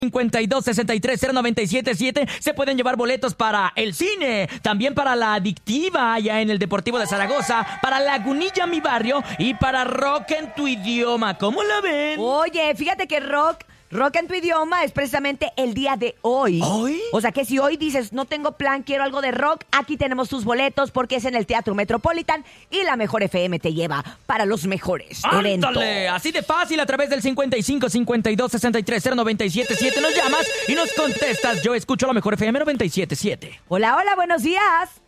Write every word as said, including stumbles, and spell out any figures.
cincuenta y dos sesenta y tres cero noventa y siete siete se pueden llevar boletos para el cine, también para La Adictiva allá en el Deportivo de Zaragoza, para Lagunilla Mi Barrio y para Rock en Tu Idioma. ¿Cómo la ven? Oye, fíjate que rock, rock en tu idioma es precisamente el día de hoy. ¿Hoy? O sea que si hoy dices, no tengo plan, quiero algo de rock, aquí tenemos tus boletos porque es en el Teatro Metropolitan y la Mejor F M te lleva para los mejores eventos. ¡Ándale! Así de fácil, a través del cincuenta y cinco cincuenta y dos sesenta y tres cero noventa y siete siete nos llamas y nos contestas. Yo escucho la Mejor F M noventa y siete siete. Hola, hola, buenos días.